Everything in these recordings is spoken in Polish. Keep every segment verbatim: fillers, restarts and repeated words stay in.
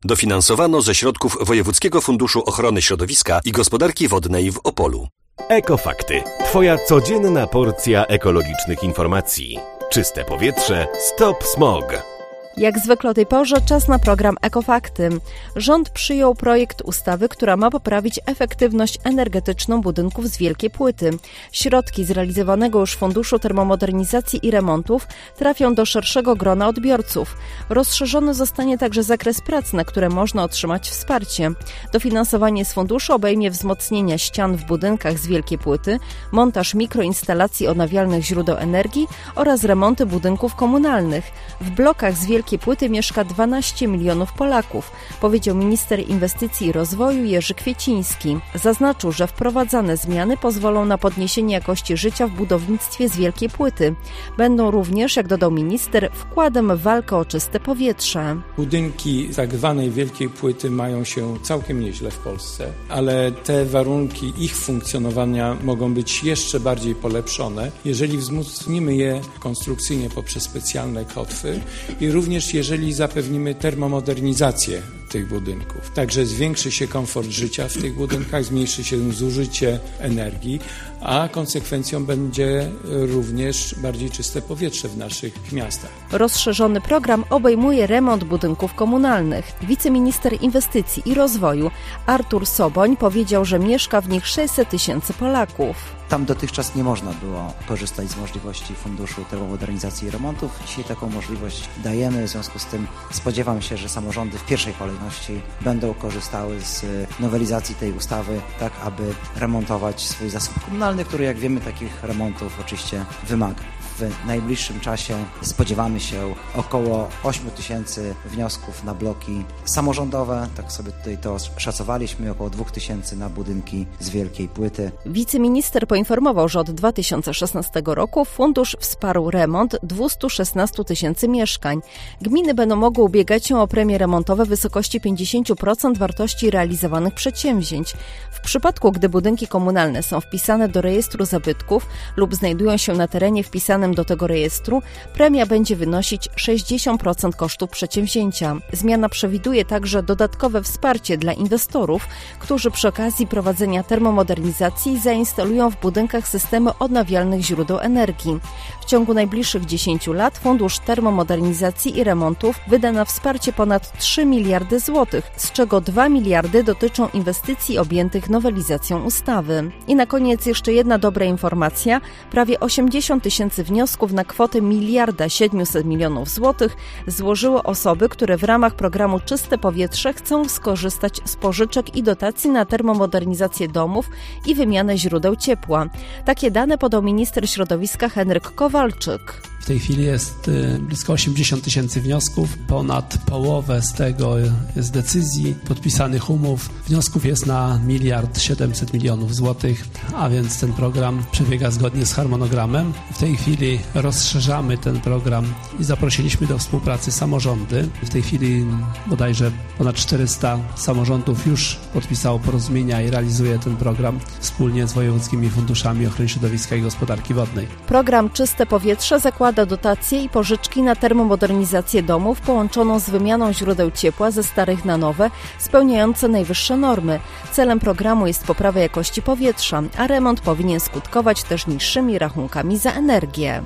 Dofinansowano ze środków Wojewódzkiego Funduszu Ochrony Środowiska i Gospodarki Wodnej w Opolu. Ekofakty. Twoja codzienna porcja ekologicznych informacji. Czyste powietrze. Stop smog. Jak zwykle o tej porze czas na program Ekofakty. Rząd przyjął projekt ustawy, która ma poprawić efektywność energetyczną budynków z wielkiej płyty. Środki z realizowanego już Funduszu Termomodernizacji i Remontów trafią do szerszego grona odbiorców. Rozszerzony zostanie także zakres prac, na które można otrzymać wsparcie. Dofinansowanie z funduszu obejmie wzmocnienia ścian w budynkach z wielkiej płyty, montaż mikroinstalacji odnawialnych źródeł energii oraz remonty budynków komunalnych. W blokach z wielkiej płyty mieszka dwanaście milionów Polaków, powiedział minister inwestycji i rozwoju Jerzy Kwieciński. Zaznaczył, że wprowadzane zmiany pozwolą na podniesienie jakości życia w budownictwie z wielkiej płyty. Będą również, jak dodał minister, wkładem w walkę o czyste powietrze. Budynki tak zwanej wielkiej płyty mają się całkiem nieźle w Polsce, ale te warunki ich funkcjonowania mogą być jeszcze bardziej polepszone, jeżeli wzmocnimy je konstrukcyjnie poprzez specjalne kotwy i również jeżeli zapewnimy termomodernizację tych budynków. Także zwiększy się komfort życia w tych budynkach, zmniejszy się zużycie energii, a konsekwencją będzie również bardziej czyste powietrze w naszych miastach. Rozszerzony program obejmuje remont budynków komunalnych. Wiceminister inwestycji i rozwoju Artur Soboń powiedział, że mieszka w nich sześćset tysięcy Polaków. Tam dotychczas nie można było korzystać z możliwości Funduszu Termomodernizacji i Remontów. Dzisiaj taką możliwość dajemy, w związku z tym spodziewam się, że samorządy w pierwszej kolejności będą korzystały z nowelizacji tej ustawy, tak aby remontować swój zasób komunalny, który, jak wiemy, takich remontów oczywiście wymaga. W najbliższym czasie spodziewamy się około ośmiu tysięcy wniosków na bloki samorządowe, tak sobie tutaj to szacowaliśmy, około dwóch tysięcy na budynki z wielkiej płyty. Wiceminister poinformował, że od dwa tysiące szesnastego roku fundusz wsparł remont dwieście szesnaście tysięcy mieszkań. Gminy będą mogły ubiegać się o premie remontowe w wysokości pięćdziesiąt procent wartości realizowanych przedsięwzięć. W przypadku, gdy budynki komunalne są wpisane do rejestru zabytków lub znajdują się na terenie wpisanym do tego rejestru, premia będzie wynosić sześćdziesiąt procent kosztów przedsięwzięcia. Zmiana przewiduje także dodatkowe wsparcie dla inwestorów, którzy przy okazji prowadzenia termomodernizacji zainstalują w budynkach systemy odnawialnych źródeł energii. W ciągu najbliższych dziesięciu lat Fundusz Termomodernizacji i Remontów wyda na wsparcie ponad trzy miliardy złotych, z czego dwa miliardy dotyczą inwestycji objętych nowelizacją ustawy. I na koniec jeszcze jedna dobra informacja. Prawie osiemdziesiąt tysięcy wniosków na kwotę miliarda siedmiuset milionów złotych złożyły osoby, które w ramach programu Czyste Powietrze chcą skorzystać z pożyczek i dotacji na termomodernizację domów i wymianę źródeł ciepła. Takie dane podał minister środowiska Henryk Kowalczyk. W tej chwili jest blisko osiemdziesiąt tysięcy wniosków, ponad połowę z tego jest decyzji, podpisanych umów. Wniosków jest na miliard siedemset milionów złotych, a więc ten program przebiega zgodnie z harmonogramem. W tej chwili rozszerzamy ten program i zaprosiliśmy do współpracy samorządy. W tej chwili bodajże ponad czterysta samorządów już podpisało porozumienia i realizuje ten program wspólnie z wojewódzkimi funduszami ochrony środowiska i gospodarki wodnej. Program Czyste Powietrze zakłada dotacje i pożyczki na termomodernizację domów połączoną z wymianą źródeł ciepła ze starych na nowe, spełniające najwyższe normy. Celem programu jest poprawa jakości powietrza, a remont powinien skutkować też niższymi rachunkami za energię.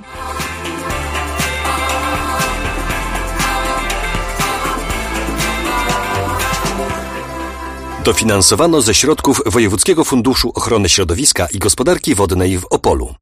Dofinansowano ze środków Wojewódzkiego Funduszu Ochrony Środowiska i Gospodarki Wodnej w Opolu.